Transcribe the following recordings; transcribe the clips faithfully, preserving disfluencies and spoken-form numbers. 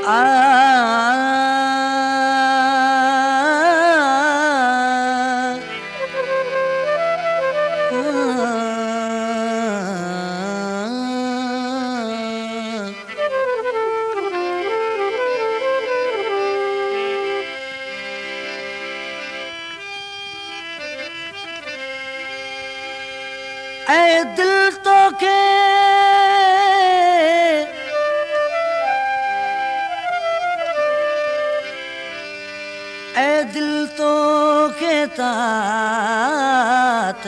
ऐ दिल तो के ऐ दिल तो के तात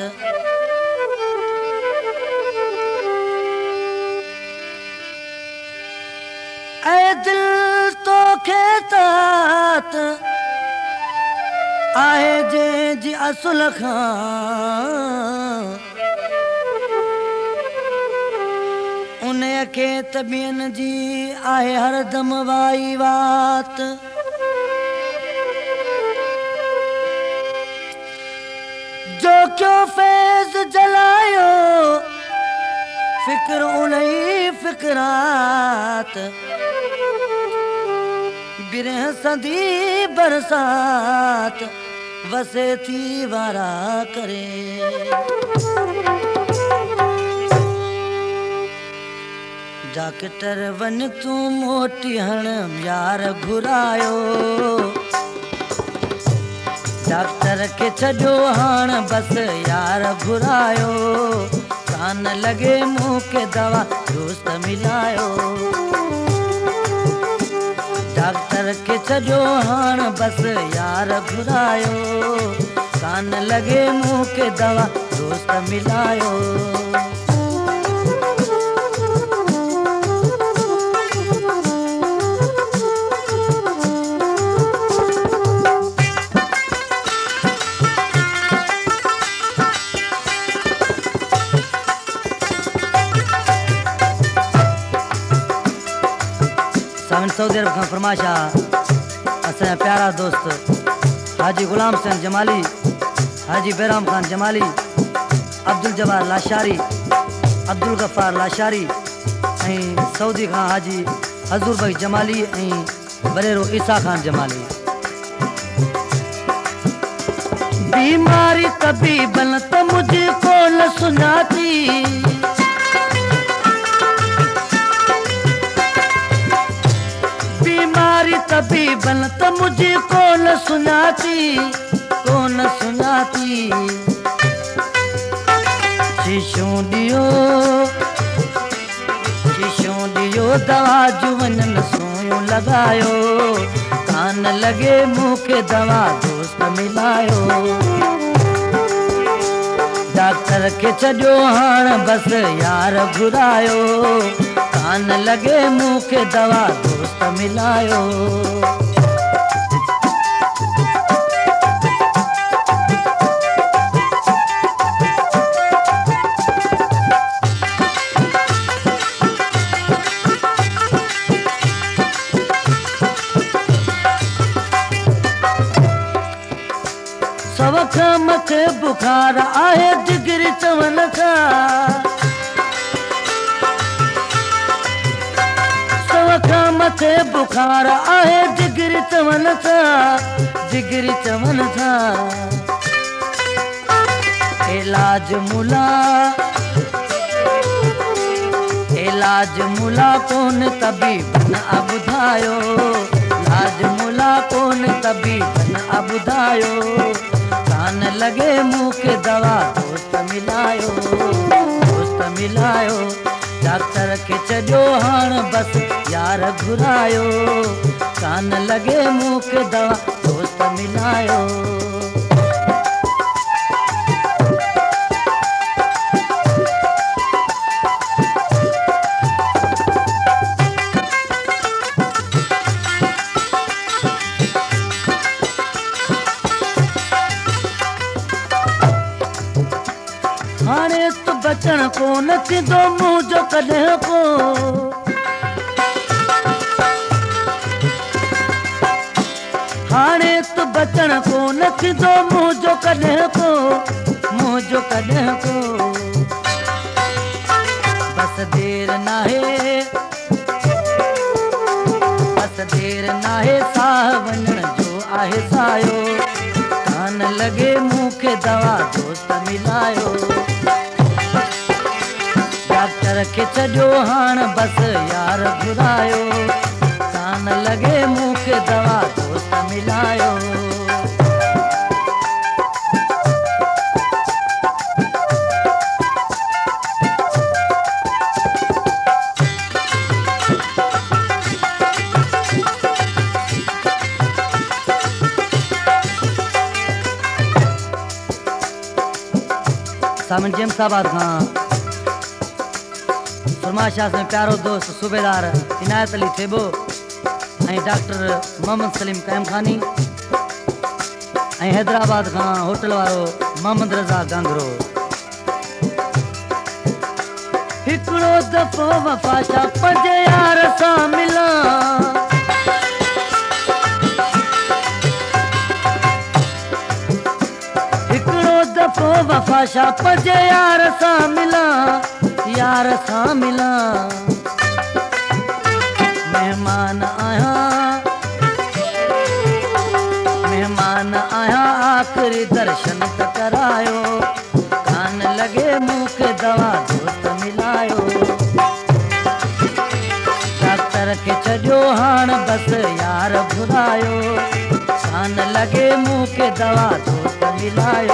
ऐ दिल तो के तात आहे जे जी असुल खां उन खे तबियन जी आहे हरदम वाई वात जो क्यों फैज़ जलायो फिक्र उन्ही फिक्रात बिरह सदी बरसात वसे थी वारा करे डॉक्टर वन तू मोटी हण यार घुरायो डॉक्टर के छॾियो हाण बस यार घुरायो कान लगे मुंह के दवा दोस्त मिलायो डॉक्टर के छॾियो हाण बस यार घुरायो कान लगे मुंह के दवा दोस्त मिलायो सऊदी अरब खां फरमाशा असांजा प्यारा दोस्त हाजी गुलाम हुसैन जमाली हाजी बैराम खान जमाली अब्दुल जब्बार लाशारी अब्दुल गफ्फार लाशारी ऐं सऊदी खां हाजी हज़ूर भाई जमाली ऐं बरेरो ईसा खान जमाली बीमारी तबीबन त मुझको न सुञाती बीमारी तबीबन त मुझे कौन सुनाती कौन सुनाती शीशों दियो शीशों दियो दवा जुवन सोयूं लगायो कान लगे मुंह के दवा दोस्त मिलायो डॉक्टर के छॾियो हाण बस यार घुरायो कान लगे मुंह के दवा दोस्त मिलायो सव खां मथे बुखार आहे जिगर चवण खां मथे बुखार आहे जिगर चवण था जिगर चवण था इलाज मुला इलाज मुला कोन तबीब न ॿुधायो इलाज मुला कोन तबीब न ॿुधायो कान लगे मुंह के दवा दोस्त मिलायो दोस्त मिलायो डॉक्टर के छॾियो हाण बस यार घुरायो कान लगे मुंह के दवा दोस्त मिलायो हाणे तो बचण कोन थींदो मुंह जो कॾहिं को हाणे तो बचण कोन थींदो मुंह जो कॾहिं को मुंह जो कॾहिं को बस देर नाहे बस देर नाहे साह वञण जो आहे सायो कान लॻे मूंखे दवा दोस्त मिलायो डॉक्टर खे छॾियो हाण बसि यार घुरायो कान लॻे मूंखे दवा दोस्त मिलायो सामन जेमसाबाद खां फरमाशाह से प्यारो दोस्त सूबेदार इनायत अली थेबो ऐं डॉक्टर मोहम्मद सलीम कायम खानी ऐं हैदराबाद खां होटल वारो मोहम्मद रज़ा गांगरो हिकिड़ो दफ़ो वफ़ाशा पंज यार सां मिलां दफ़ो वफ़ाशा पंज यार सां मिलां यार सां मिलां महिमान आहियां महिमान आहियां आख़िरी दर्शन त करायो कान लॻे मूंखे दवा दोस्त मिलायो डॉक्टर खे छॾियो हाण बसि यार घुरायो कान लॻे मूंखे दवा दोस्त मिलायो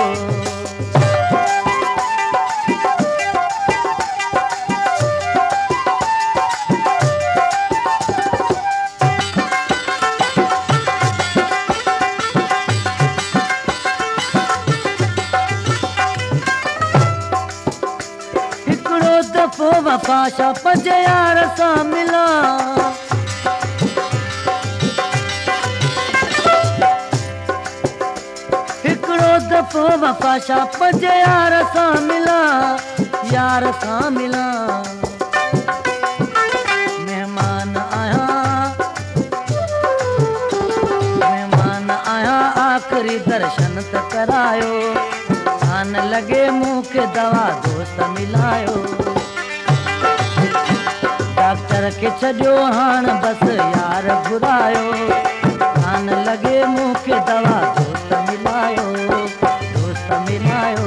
दफ़ो वफ़ाशा पंज यार सां मिलां हिकिड़ो दफ़ो वफ़ाशा पंज यार सां मिलां यार सां मिलां महिमान आहियां महिमान आहियां आख़िरी दर्शन त करायो कान लॻे मूंखे दवा दोस्त मिलायो डॉक्टर खे छॾियो हाण बसि यार घुरायो कान लॻे मूंखे दवा दोस्त मिलायो दोस्त मिलायो